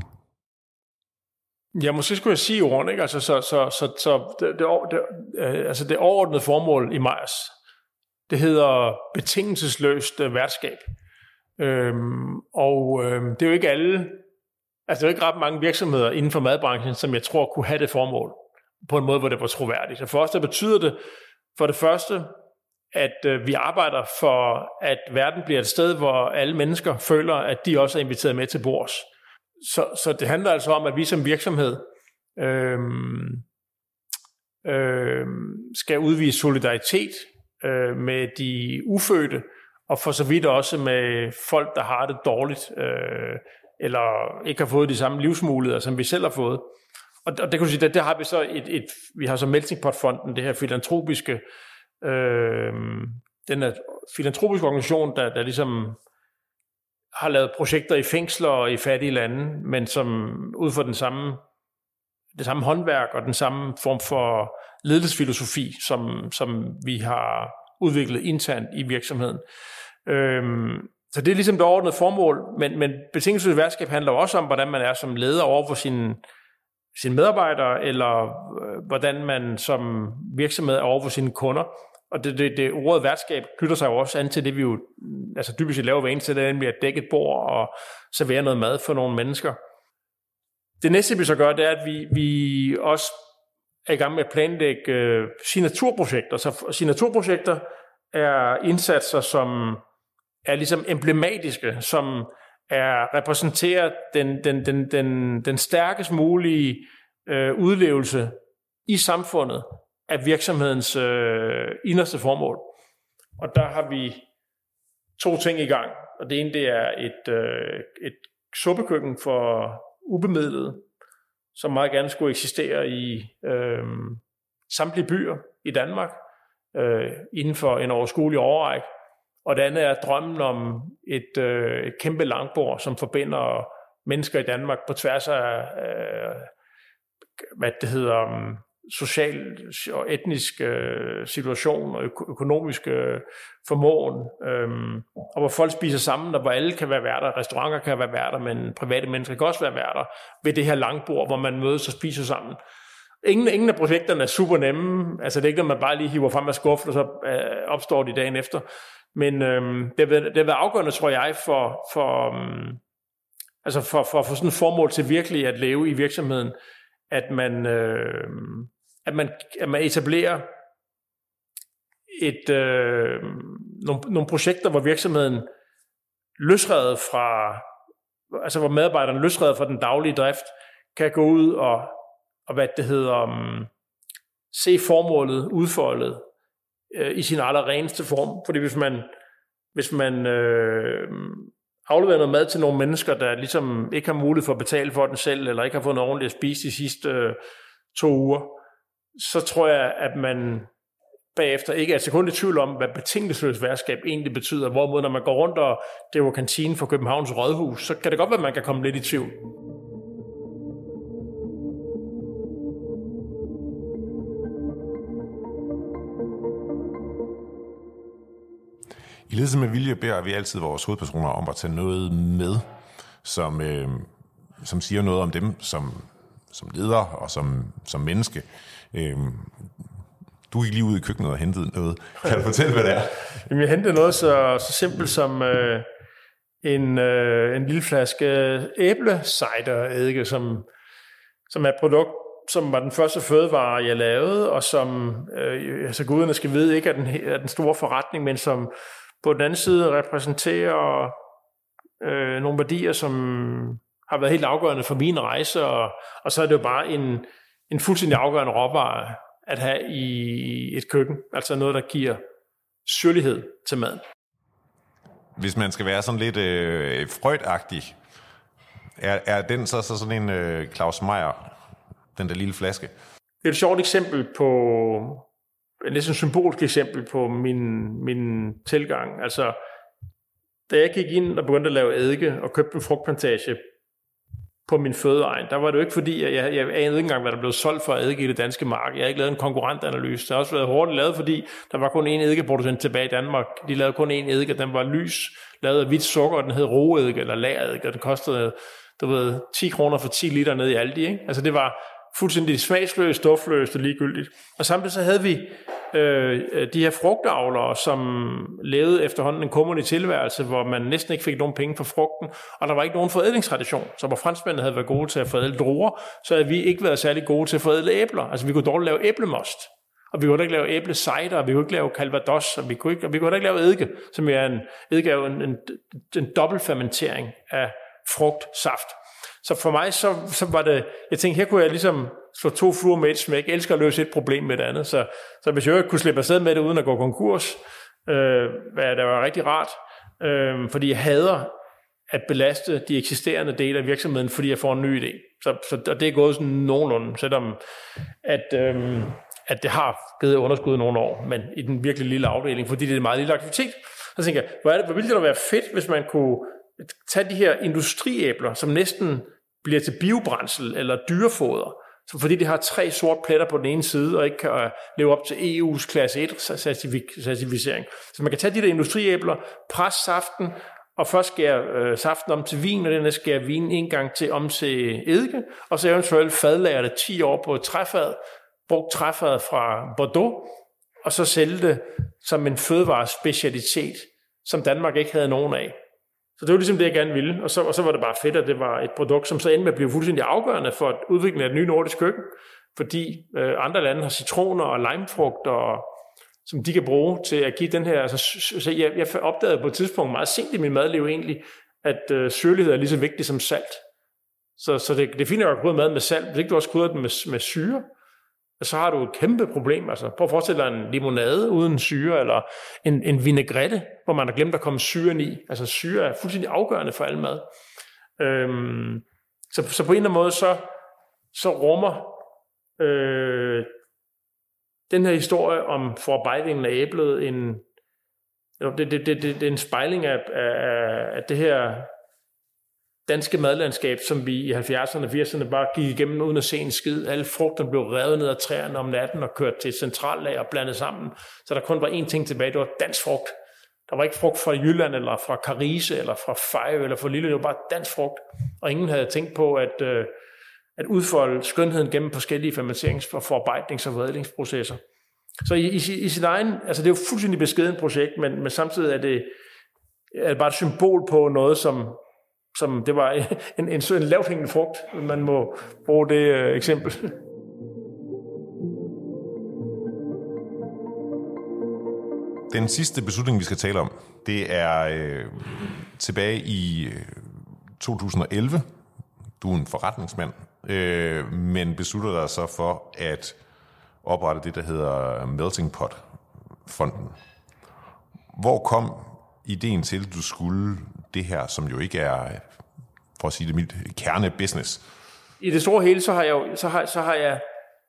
Ja, måske skulle jeg sige ordene, ikke? Altså, så, så, så, så det, det, det, altså det overordnede formål i Meyers, det hedder betingelsesløst værtskab. Øhm, og øhm, det er jo ikke alle... Altså, det er jo ikke ret mange virksomheder inden for madbranchen, som jeg tror kunne have det formål på en måde, hvor det var troværdigt. Så for os, der betyder det for det første, at øh, vi arbejder for, at verden bliver et sted, hvor alle mennesker føler, at de også er inviteret med til bords. Så, så det handler altså om, at vi som virksomhed øh, øh, skal udvise solidaritet øh, med de ufødte, og for så vidt også med folk, der har det dårligt, øh, eller ikke har fået de samme livsmuligheder, som vi selv har fået. Og, og det kan du sige, det, det har vi så et, et vi har så Melting Pot-fonden, det her filantropiske, øh, den her filantropiske organisation, der, der ligesom har lavet projekter i fængsler og i fattige lande, men som ud fra den samme, det samme håndværk og den samme form for ledelsesfilosofi, som, som vi har udviklet internt i virksomheden. Øh, Så det er ligesom det overordnede formål, men, men betingelsesløst værtskab handler også om, hvordan man er som leder over for sine, sine medarbejdere, eller øh, hvordan man som virksomhed er over for sine kunder. Og det, det, det ordet værtskab knytter sig jo også an til det, vi jo altså dybest set laver hver eneste, det er nemlig at dække et bord og servere noget mad for nogle mennesker. Det næste, vi så gør, det er, at vi, vi også er i gang med at planlægge øh, signaturprojekter. Så signaturprojekter er indsatser, som er ligesom emblematiske, som er repræsenterer den, den, den, den, den stærkest mulige øh, udlevelse i samfundet af virksomhedens øh, inderste formål. Og der har vi to ting i gang. Og det ene, det er et, øh, et suppekøkken for ubemidlede, som meget gerne skulle eksistere i øh, samtlige byer i Danmark øh, inden for en overskuelig årrække. Og det andet er drømmen om et, øh, et kæmpe langbord, som forbinder mennesker i Danmark på tværs af øh, hvad det hedder, social og etnisk øh, situation og øko- økonomisk øh, formåen, øhm, og hvor folk spiser sammen, og hvor alle kan være værter, restauranter kan være værter, men private mennesker kan også være værter ved det her langbord, hvor man mødes og spiser sammen. Ingen, ingen af projekterne er super nemme, altså det er ikke noget, man bare lige hiver frem af skuffen, og så øh, opstår de dagen efter, men øhm, det, har været, det har været afgørende, tror jeg, for, for, øhm, altså for, for, for sådan et formål til virkelig at leve i virksomheden, at man, øh, at man, at man etablerer et, øh, nogle, nogle projekter, hvor virksomheden løsredet fra, altså hvor medarbejderne løsredet fra den daglige drift, kan gå ud og, og hvad det hedder, um, se formålet udfoldet øh, i sin allerreneste form. Fordi hvis man, hvis man øh, afleverer noget mad til nogle mennesker, der ligesom ikke har mulighed for at betale for den selv, eller ikke har fået noget ordentligt at spise de sidste øh, to uger, så tror jeg, at man bagefter ikke er et sekund i tvivl om, hvad betingelsesløst værtskab egentlig betyder. Hvorimod, når man går rundt og det var kantinen for Københavns Rådhus, så kan det godt være, at man kan komme lidt i tvivl. I Ledelse med Vilje beder vi altid vores hovedpersoner om at tage noget med, som, øh, som siger noget om dem som, som leder og som, som menneske. Øh, du gik lige ud i køkkenet og hentede noget. Kan du fortælle, hvad det er? Jamen, jeg hentede noget så, så simpelt som øh, en, øh, en lille flaske æblecideredike, som, som er et produkt, som var den første fødevare, jeg lavede, og som, øh, altså guderne skal vide, ikke er den, er den store forretning, men som på den anden side repræsenterer øh, nogle værdier, som har været helt afgørende for min rejse, og, og så er det jo bare en, en fuldstændig afgørende råvare at have i et køkken, altså noget, der giver syrlighed til maden. Hvis man skal være sådan lidt øh, Freud-agtig, er, er den så, så sådan en øh, Claus Meyer, den der lille flaske? Det er et sjovt eksempel på, et næsten symbolsk eksempel på min, min tilgang. Altså, da jeg gik ind og begyndte at lave eddike og købte en frugtplantage på min fødeegn, der var det jo ikke fordi, jeg, jeg, jeg anede ikke engang, hvad der blev solgt for eddike i det danske marked. Jeg har ikke lavet en konkurrentanalyse. Det har også været hårdt lavet, fordi der var kun én eddikeproducent tilbage i Danmark. De lavede kun én eddike, den var lys, lavet af hvidt sukker, og den hed roeddike eller lageredike, og den kostede, du ved, ti kroner for ti liter ned i Aldi, ikke? Altså det var fuldstændig smagsløst, duftløst og ligegyldigt. Og samtidig så havde vi øh, de her frugtavlere, som levede efterhånden en kummerlig tilværelse, hvor man næsten ikke fik nogen penge for frugten, og der var ikke nogen forædlingstradition. Så hvor franskmændene havde været gode til at forædle druer, så havde vi ikke været særlig gode til at forædle æbler. Altså vi kunne dårligt lave æblemost, og vi kunne ikke lave æblecider, og vi kunne ikke lave calvados, og vi kunne ikke, og vi kunne ikke lave eddike, som er en, eddike er jo en, en, en dobbeltfermentering af frugtsaft. Så for mig, så, så var det, jeg tænkte, her kunne jeg ligesom slå to fluer med et smæk. Jeg elsker at løse et problem med det andet. Så, så hvis jeg ikke kunne slippe afsted med det, uden at gå konkurs, øh, hvad der var rigtig rart, øh, fordi jeg hader at belaste de eksisterende dele af virksomheden, fordi jeg får en ny idé. Så, så og det er gået sådan nogenlunde, selvom at, øh, at det har givet underskud i nogle år, men i den virkelig lille afdeling, fordi det er en meget lille aktivitet. Så tænker jeg, hvor, er det, hvor ville det da være fedt, hvis man kunne tage de her industriæbler, som næsten bliver til biobrændsel eller dyrefoder, så fordi de har tre sorte pletter på den ene side, og ikke kan uh, leve op til E U's klasse et certificering. Så man kan tage de der industriæbler, presse saften, og først skære uh, saften om til vin, og den skære vinen en gang til om til eddike, og så eventuelt fadlager det ti år på et træfad, brugt træfad fra Bordeaux, og så sælge det som en fødevarespecialitet, som Danmark ikke havde nogen af. Så det var ligesom det, jeg gerne ville, og så, og så var det bare fedt, at det var et produkt, som så endte med at blive fuldstændig afgørende for at udvikle et nyt nordisk køkken, fordi øh, andre lande har citroner og limefrugter, som de kan bruge til at give den her, altså, så jeg, jeg opdagede på et tidspunkt meget sent i min madliv egentlig, at øh, syrlighed er lige så vigtigt som salt. Så, så det, det er fint at krydre mad med salt, hvis ikke du også krydrer den med, med syre, så har du et kæmpe problem. Altså, prøv at forestille dig en limonade uden syre, eller en, en vinaigrette, hvor man har glemt at komme syren i. Altså syre er fuldstændig afgørende for al mad. Øhm, så, så på en eller anden måde, så, så rummer øh, den her historie om forarbejdningen af æblet en, det, det, det, det, det er en spejling af, af, af det her danske madlandskab, som vi i halvfjerdserne og firserne bare gik igennem uden at se en skid. Alle frugterne blev revet ned af træerne om natten og kørt til centrallager og blandet sammen. Så der kun var én ting tilbage, det var dansk frugt. Der var ikke frugt fra Jylland, eller fra Karise, eller fra Fejø, eller fra Lille. Det var bare dansk frugt. Og ingen havde tænkt på at, øh, at udfolde skønheden gennem forskellige fermenterings- og forarbejdnings- og forædlingsprocesser. Så i, i, i sin egen, altså det er jo fuldstændig beskeden projekt, men, men samtidig er det, er det bare et symbol på noget, som, som det var en, en, en lavt hængende frugt. Man må bruge det øh, eksempel. Den sidste beslutning, vi skal tale om, det er øh, tilbage i øh, to tusind og elleve. Du er en forretningsmand, øh, men beslutter dig så for at oprette det, der hedder Melting Pot-fonden. Hvor kom ideen til, at du skulle det her, som jo ikke er, for at sige det mildt, kernebusiness? I det store hele, så har jeg, så har, så har jeg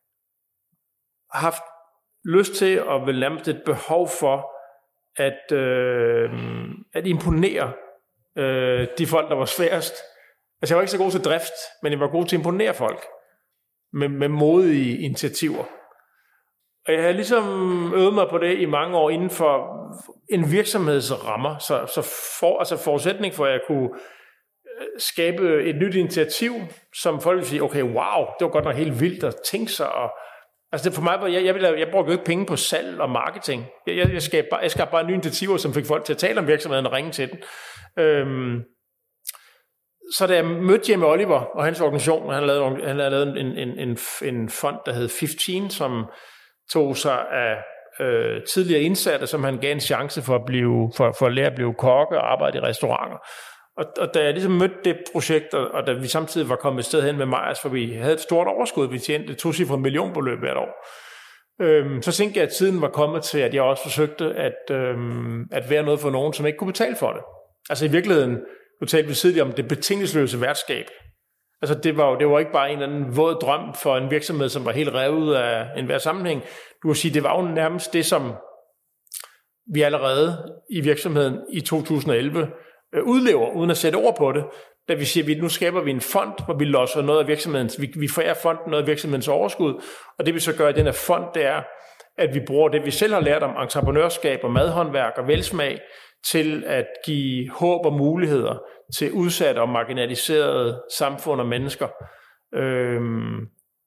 haft lyst til, og vel nærmest et behov for, at, øh, at imponere øh, de folk, der var sværest. Altså jeg var ikke så god til drift, men jeg var god til at imponere folk med, med modige initiativer. Og jeg har ligesom øvet mig på det i mange år inden for en virksomhedsrammer, så, så for, altså forudsætning for, at jeg kunne skabe et nyt initiativ, som folk vil sige, okay, wow, det var godt nok helt vildt at tænke sig. Og, altså det for mig, jeg, jeg, jeg, jeg bruger jo ikke penge på salg og marketing. Jeg, jeg, jeg, skaber bare, jeg skaber bare nye initiativer, som fik folk til at tale om virksomheden og ringe til den. Øhm, så da jeg mødte Jamie Oliver og hans organisation, han lavede, han havde lavet en, en, en, en fond, der hed femten, som tog sig af øh, tidligere indsatte, som han gav en chance for at, blive, for, for at lære at blive kokke og arbejde i restauranter. Og, og da jeg ligesom mødte det projekt, og, og da vi samtidig var kommet et sted hen med Meyers, for vi havde et stort overskud, vi tjente et tocifret millionbeløb hvert år, øhm, så tænkte jeg, at tiden var kommet til, at jeg også forsøgte at, øhm, at være noget for nogen, som ikke kunne betale for det. Altså i virkeligheden, nu talte vi tidligere om det betingelsesløse værtskab. Altså det var jo det var ikke bare en eller anden våd drøm for en virksomhed, som var helt revet af enhver sammenhæng. Du kan sige, det var jo nærmest det, som vi allerede i virksomheden i to tusind og elleve øh, udlever, uden at sætte ord på det. Da vi siger, at nu skaber vi en fond, hvor vi losser noget af virksomhedens, vi, vi forærer fonden noget af virksomhedens overskud, og det vi så gør i den her fond, det er, at vi bruger det, vi selv har lært om entreprenørskab og madhåndværk og velsmag, til at give håb og muligheder til udsatte og marginaliserede samfund og mennesker. Øhm,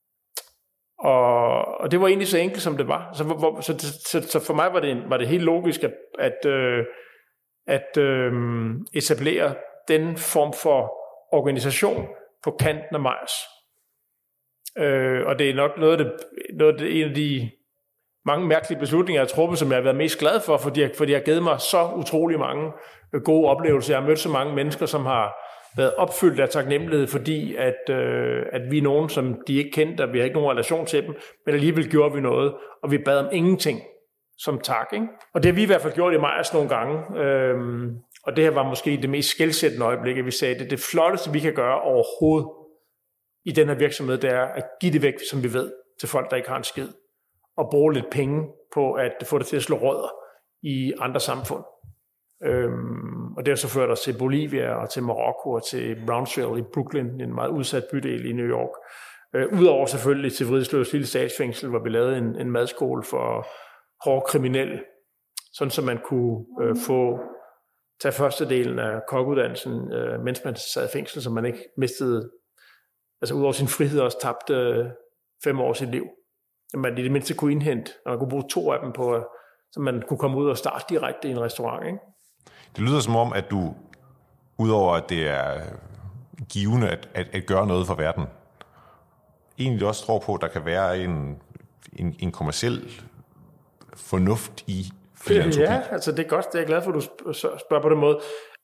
og, og det var egentlig så enkelt, som det var. Så, hvor, så, så, så for mig var det, var det helt logisk at, at, øh, at øh, etablere den form for organisation på kanten af Meyers. Øh, og det er nok noget af det, noget af det, en af de mange mærkelige beslutninger, jeg har truffet, som jeg har været mest glad for, fordi jeg, fordi jeg har givet mig så utrolig mange gode oplevelser. Jeg har mødt så mange mennesker, som har været opfyldt af taknemmelighed, fordi at, øh, at vi er nogen, som de ikke kendte, og vi har ikke nogen relation til dem, men alligevel gjorde vi noget, og vi bad om ingenting som tak. Ikke? Og det har vi i hvert fald gjort i Meyers nogle gange, øhm, og det her var måske det mest skelsættende øjeblik, at vi sagde, det er det flotteste, vi kan gøre overhovedet i den her virksomhed, det er at give det væk, som vi ved, til folk, der ikke har en skid, og bruge lidt penge på at få det til at slå rødder i andre samfund. Øhm, og det har så ført os til Bolivia og til Marokko og til Brownsville i Brooklyn, en meget udsat bydel i New York. Øh, Udover selvfølgelig til Vridsløs lille statsfængsel, hvor vi lavede en, en madskole for hårde kriminelle, sådan så man kunne øh, få tage førstedelen af kokkeuddannelsen, øh, mens man sad i fængsel, så man ikke mistede, altså udover sin frihed også tabte øh, fem år af sit liv. Man i det mindste kunne indhente, og man kunne bruge to af dem på, så man kunne komme ud og starte direkte i en restaurant. Ikke? Det lyder som om, at du, udover at det er givende at, at, at gøre noget for verden, egentlig også tror på, at der kan være en, en, en kommerciel fornuft i filantropi. Ja, altså det er godt, det er jeg glad for, at du spørger på den måde.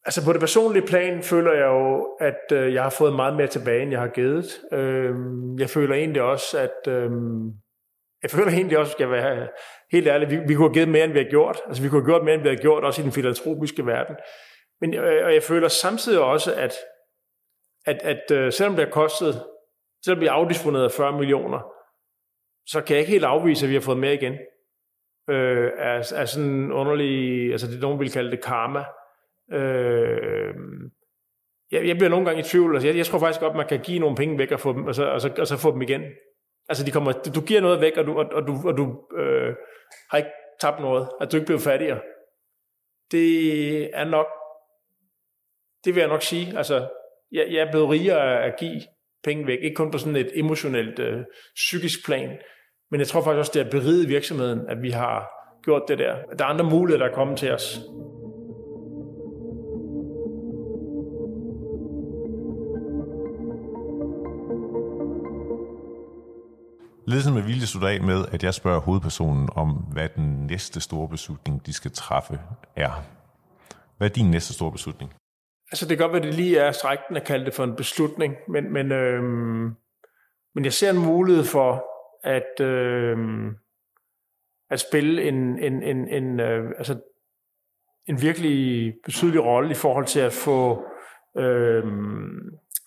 Altså på det personlige plan føler jeg jo, at øh, jeg har fået meget mere tilbage, end jeg har givet. Øh, jeg føler egentlig også, at øh, jeg føler egentlig også, at jeg vil være helt ærlig, vi, vi kunne have givet mere, end vi har gjort. Altså vi kunne have gjort mere, end vi har gjort, også i den filantropiske verden. Men øh, og jeg føler samtidig også, at, at, at øh, selvom det har kostet, selvom vi har afdisponeret fyrre millioner, så kan jeg ikke helt afvise, at vi har fået mere igen. Øh, er, er sådan underlig, altså det nogen vil kalde det karma. Øh, jeg, jeg bliver nogle gange i tvivl. Altså jeg, jeg tror faktisk godt, man kan give nogle penge væk og få dem, og så, og så, og så få dem igen. Altså de kommer, du giver noget væk, og du, og, og du, og du øh, har ikke tabt noget, at du ikke bliver fattigere. Det er nok, det vil jeg nok sige. Altså jeg, jeg er blevet rigere af at give penge væk, ikke kun på sådan et emotionelt, øh, psykisk plan, men jeg tror faktisk også, det er beriget virksomheden, at vi har gjort det der. Der er andre muligheder, der er kommet til os. Ledelsen med vilje slutter af med, at jeg spørger hovedpersonen om, hvad den næste store beslutning, de skal træffe, er. Hvad er din næste store beslutning? Altså det kan godt være, det lige er strækken at kalde det for en beslutning, men, men, øhm, men jeg ser en mulighed for at, øhm, at spille en, en, en, en, øh, altså en virkelig betydelig rolle i forhold til at få øhm,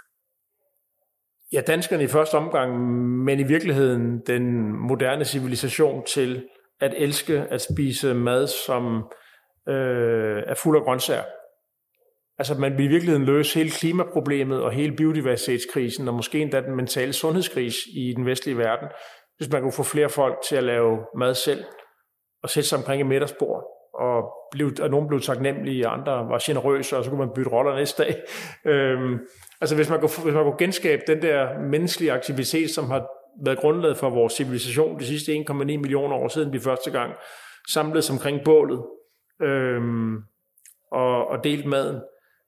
ja, danskerne i første omgang, men i virkeligheden den moderne civilisation til at elske at spise mad, som øh, er fuld af grøntsager. Altså man vil i virkeligheden løse hele klimaproblemet og hele biodiversitetskrisen, og måske endda den mentale sundhedskrise i den vestlige verden, hvis man kunne få flere folk til at lave mad selv, og sætte sig omkring et middagsbord, og, blev, og nogen blev taknemmelige, og andre var generøse, og så kunne man bytte roller næste dag. Øhm, altså hvis man, kunne, hvis man kunne genskabe den der menneskelige aktivitet, som har været grundlaget for vores civilisation de sidste en komma ni millioner år siden, vi første gang samledes omkring bålet, øhm, og, og delt maden,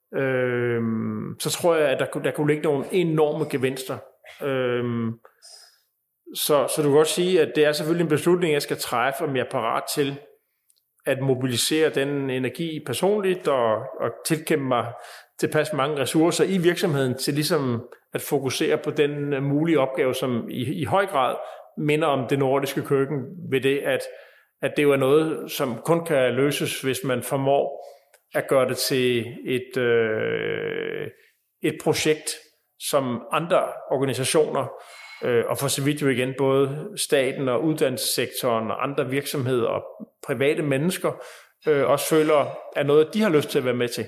øhm, så tror jeg, at der, der kunne ligge nogle enorme gevinster. Øhm, så, så du kan godt sige, at det er selvfølgelig en beslutning, jeg skal træffe, om jeg er parat til at mobilisere den energi personligt og, og tilkæmpe mig tilpas mange ressourcer i virksomheden til ligesom at fokusere på den mulige opgave, som i, i høj grad minder om det nordiske køkken, ved det, at, at det jo er noget, som kun kan løses, hvis man formår at gøre det til et, øh, et projekt, som andre organisationer, øh, og for så vidt jo igen både staten og uddannelsessektoren og andre virksomheder og private mennesker, øh, også føler, er noget, de har lyst til at være med til.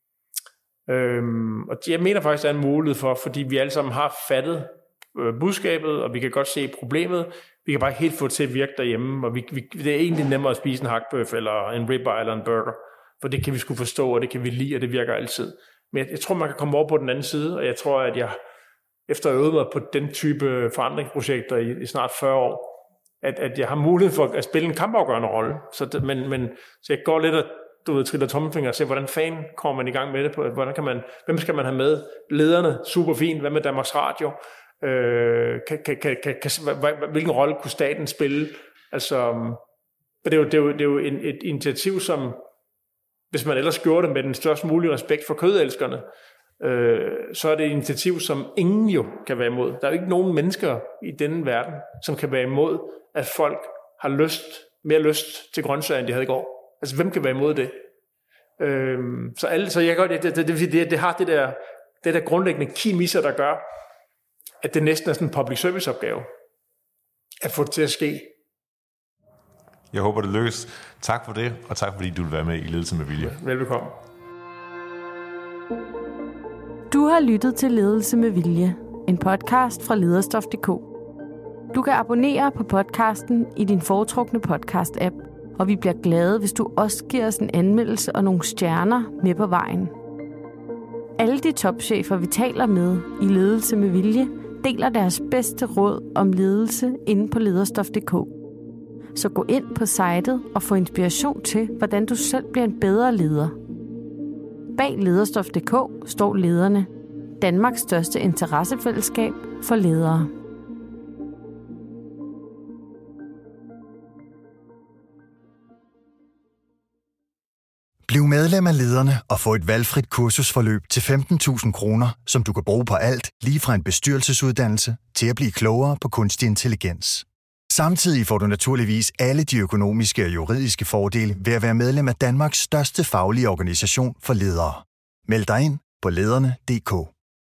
Øhm, og jeg mener faktisk, der er en mulighed for, fordi vi alle sammen har fattet øh, budskabet, og vi kan godt se problemet. Vi kan bare ikke helt få det til at virke derhjemme, og vi, vi, det er egentlig nemmere at spise en hakbøf, eller en ribeye, eller en burger, for det kan vi sgu forstå, og det kan vi lide, og det virker altid. Men jeg, jeg tror, man kan komme over på den anden side, og jeg tror, at jeg efter at øve mig på den type forandringsprojekter i, i snart fyrre år, at, at jeg har mulighed for at spille en kampafgørende rolle. Så, det, men, men, så jeg går lidt og du ved, triller tommelfinger og ser, hvordan fanden kommer man i gang med det? På, hvordan kan man, hvem skal man have med? Lederne, super fint. Hvad med Danmarks Radio? Øh, kan, kan, kan, kan, kan, hvilken rolle kunne staten spille? Altså, det er jo, det er jo, det er jo en, et initiativ, som, hvis man ellers gjorde det med den størst mulige respekt for kødelskerne, øh, så er det et initiativ, som ingen jo kan være imod. Der er jo ikke nogen mennesker i denne verden, som kan være imod, at folk har lyst, mere lyst til grøntsager, end de havde i går. Altså, hvem kan være imod det? Øhm, så, alle, så jeg godt, det, det, det, det, det har det der, det der grundlæggende kimisser, der gør, at det næsten er sådan en public service opgave, at få det til at ske. Jeg håber, det lykkes. Tak for det, og tak fordi du vil være med i Ledelse med Vilje. Velbekomme. Du har lyttet til Ledelse med Vilje, en podcast fra lederstof punktum d k. Du kan abonnere på podcasten i din foretrukne podcast-app, og vi bliver glade, hvis du også giver os en anmeldelse og nogle stjerner med på vejen. Alle de topchefer, vi taler med i Ledelse med Vilje, deler deres bedste råd om ledelse inde på lederstof punktum d k. Så gå ind på sitet og få inspiration til, hvordan du selv bliver en bedre leder. Bag lederstof punktum d k står lederne, Danmarks største interessefællesskab for ledere. Bliv med medlem af Lederne og få et valgfrit kursusforløb til femten tusind kroner, som du kan bruge på alt, lige fra en bestyrelsesuddannelse til at blive klogere på kunstig intelligens. Samtidig får du naturligvis alle de økonomiske og juridiske fordele ved at være medlem af Danmarks største faglige organisation for ledere. Meld dig ind på lederne punktum d k.